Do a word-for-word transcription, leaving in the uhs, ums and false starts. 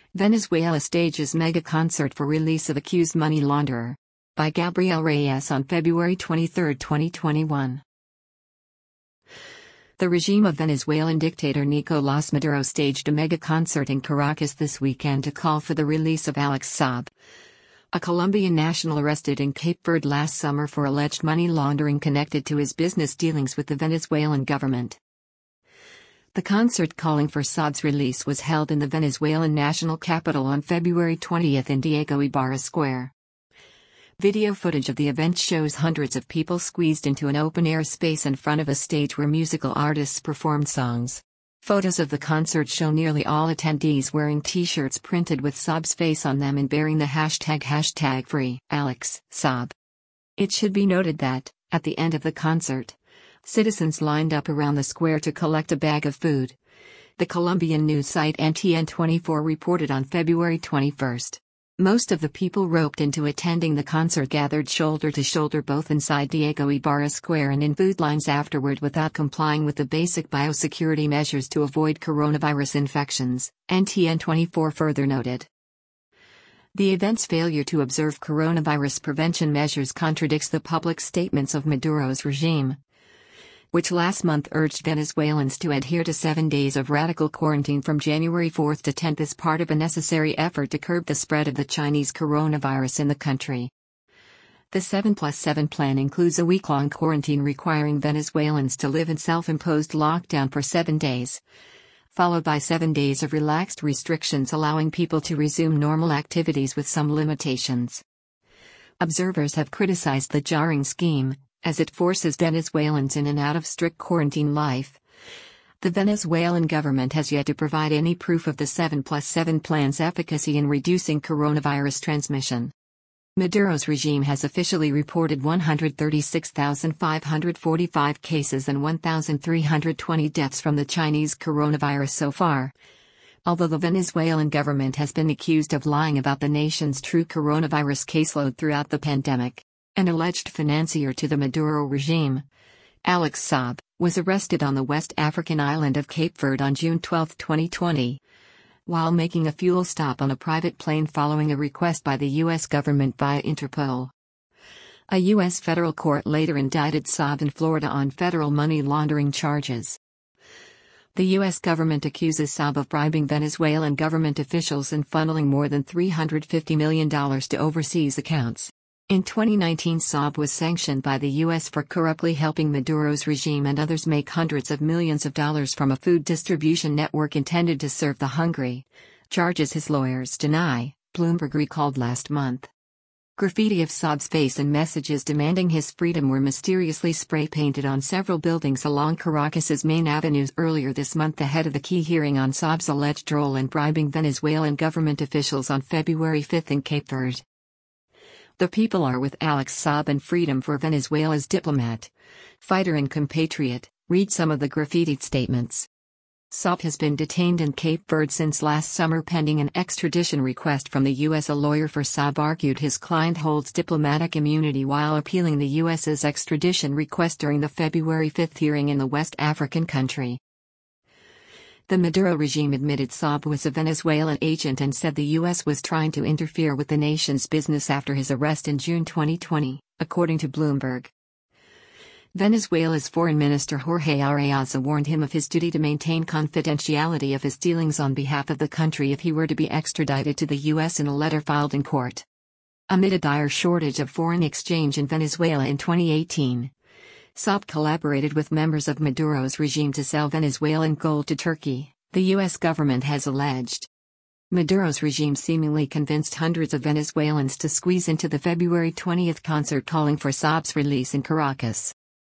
Venezuela stages mega concert for release of accused money launderer. By Gabriel Reyes on February twenty-third, twenty twenty-one. The regime of Venezuelan dictator Nicolás Maduro staged a mega concert in Caracas this weekend to call for the release of Alex Saab, a Colombian national arrested in Cape Verde last summer for alleged money laundering connected to his business dealings with the Venezuelan government. The concert calling for Saab's release was held in the Venezuelan national capital on February twentieth in Diego Ibarra Square. Video footage of the event shows hundreds of people squeezed into an open-air space in front of a stage where musical artists performed songs. Photos of the concert show nearly all attendees wearing t-shirts printed with Saab's face on them and bearing the hashtag hashtag free Alex Saab. It should be noted that, at the end of the concert, citizens lined up around the square to collect a bag of food. The Colombian news site N T N twenty-four reported on February twenty-first. Most of the people roped into attending the concert gathered shoulder to shoulder both inside Diego Ibarra Square and in food lines afterward without complying with the basic biosecurity measures to avoid coronavirus infections, N T N twenty-four further noted. The event's failure to observe coronavirus prevention measures contradicts the public statements of Maduro's regime, which last month urged Venezuelans to adhere to seven days of radical quarantine from January fourth to tenth as part of a necessary effort to curb the spread of the Chinese coronavirus in the country. The seven plus seven plan includes a week-long quarantine requiring Venezuelans to live in self-imposed lockdown for seven days, followed by seven days of relaxed restrictions allowing people to resume normal activities with some limitations. Observers have criticized the jarring scheme, as it forces Venezuelans in and out of strict quarantine life. The Venezuelan government has yet to provide any proof of the seven plus seven plan's efficacy in reducing coronavirus transmission. Maduro's regime has officially reported one hundred thirty-six thousand five hundred forty-five cases and one thousand three hundred twenty deaths from the Chinese coronavirus so far, although the Venezuelan government has been accused of lying about the nation's true coronavirus caseload throughout the pandemic. An alleged financier to the Maduro regime, Alex Saab, was arrested on the West African island of Cape Verde on June twelfth, twenty twenty, while making a fuel stop on a private plane following a request by the U S government via Interpol. A U S federal court later indicted Saab in Florida on federal money laundering charges. The U S government accuses Saab of bribing Venezuelan government officials and funneling more than three hundred fifty million dollars to overseas accounts. In twenty nineteen, Saab was sanctioned by the U S for corruptly helping Maduro's regime and others make hundreds of millions of dollars from a food distribution network intended to serve the hungry, charges his lawyers deny, Bloomberg recalled last month. Graffiti of Saab's face and messages demanding his freedom were mysteriously spray-painted on several buildings along Caracas's main avenues earlier this month ahead of the key hearing on Saab's alleged role in bribing Venezuelan government officials on February fifth in Cape Verde. The people are with Alex Saab and freedom for Venezuela's diplomat, fighter and compatriot, read some of the graffitied statements. Saab has been detained in Cape Verde since last summer pending an extradition request from the U S. A lawyer for Saab argued his client holds diplomatic immunity while appealing the U S's extradition request during the February fifth hearing in the West African country. The Maduro regime admitted Saab was a Venezuelan agent and said the U S was trying to interfere with the nation's business after his arrest in June twenty twenty, according to Bloomberg. Venezuela's Foreign Minister Jorge Arreaza warned him of his duty to maintain confidentiality of his dealings on behalf of the country if he were to be extradited to the U S in a letter filed in court. Amid a dire shortage of foreign exchange in Venezuela in twenty eighteen, Saab collaborated with members of Maduro's regime to sell Venezuelan gold to Turkey, the U S government has alleged. Maduro's regime seemingly convinced hundreds of Venezuelans to squeeze into the February twentieth concert calling for Saab's release in Caracas.